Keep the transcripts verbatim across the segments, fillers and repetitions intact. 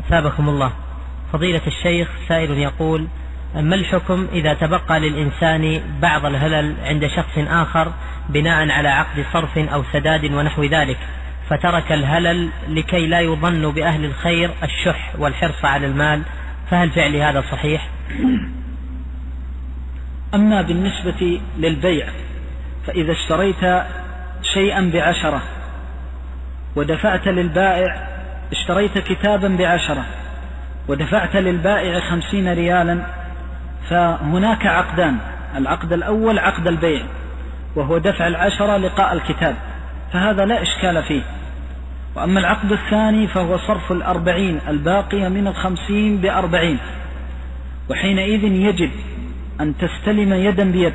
أثابكم الله. فضيلة الشيخ، سائل يقول: ما الحكم إذا تبقى للإنسان بعض الهلل عند شخص آخر بناء على عقد صرف أو سداد ونحو ذلك، فترك الهلل لكي لا يظن بأهل الخير الشح والحرص على المال، فهل فعل هذا صحيح؟ أما بالنسبة للبيع، فإذا اشتريت شيئا بعشرة ودفعت للبائع، اشتريت كتابا بعشرة ودفعت للبائع خمسين ريالا، فهناك عقدان: العقد الأول عقد البيع وهو دفع العشرة لقاء الكتاب، فهذا لا إشكال فيه. وأما العقد الثاني فهو صرف الأربعين الباقية من الخمسين بأربعين، وحينئذ يجب أن تستلم يدا بيد،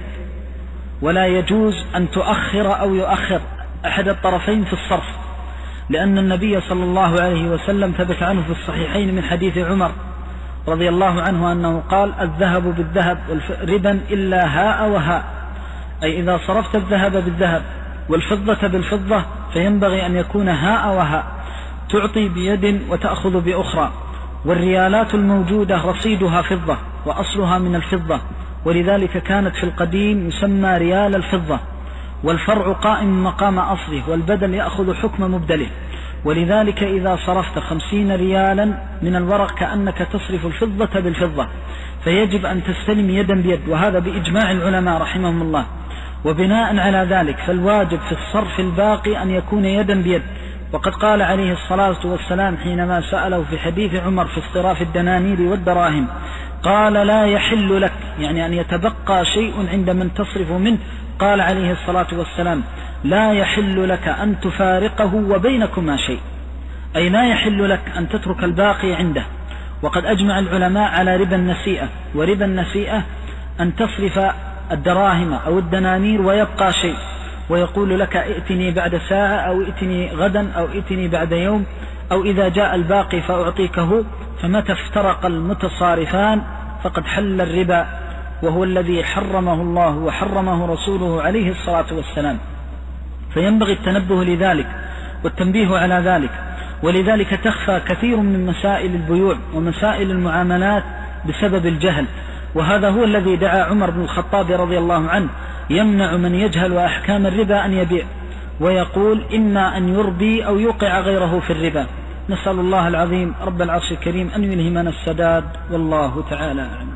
ولا يجوز أن تؤخر أو يؤخر أحد الطرفين في الصرف، لأن النبي صلى الله عليه وسلم ثبت عنه في الصحيحين من حديث عمر رضي الله عنه أنه قال: الذهب بالذهب ربا إلا هاء وهاء، أي إذا صرفت الذهب بالذهب والفضة بالفضة فينبغي أن يكون هاء وهاء، تعطي بيد وتأخذ بأخرى. والريالات الموجودة رصيدها فضة وأصلها من الفضة، ولذلك كانت في القديم يسمى ريال الفضة، والفرع قائم مقام أصله، والبدل يأخذ حكم مبدله. ولذلك إذا صرفت خمسين ريالا من الورق كأنك تصرف الفضة بالفضة، فيجب أن تستلم يدا بيد، وهذا بإجماع العلماء رحمهم الله. وبناء على ذلك فالواجب في الصرف الباقي أن يكون يدا بيد. وقد قال عليه الصلاة والسلام حينما سأله في حديث عمر في اصطراف الدنانير والدراهم، قال: لا يحل لك، يعني أن يتبقى شيء عند من تصرف منه، قال عليه الصلاة والسلام: لا يحل لك أن تفارقه وبينكما شيء، أي لا يحل لك أن تترك الباقي عنده. وقد أجمع العلماء على ربا النسيئة، وربا النسيئة أن تصرف الدراهم أو الدنانير ويبقى شيء، ويقول لك: ائتني بعد ساعة، أو ائتني غدا، أو ائتني بعد يوم، أو إذا جاء الباقي فأعطيكه. فمتى افترق المتصارفان فقد حل الربا، وهو الذي حرمه الله وحرمه رسوله عليه الصلاة والسلام. فينبغي التنبه لذلك والتنبيه على ذلك. ولذلك تخفى كثير من مسائل البيوع ومسائل المعاملات بسبب الجهل، وهذا هو الذي دعا عمر بن الخطاب رضي الله عنه يمنع من يجهل أحكام الربا أن يبيع، ويقول: إما أن يربي أو يوقع غيره في الربا. نسأل الله العظيم رب العرش الكريم أن يلهمنا السداد، والله تعالى أعلم.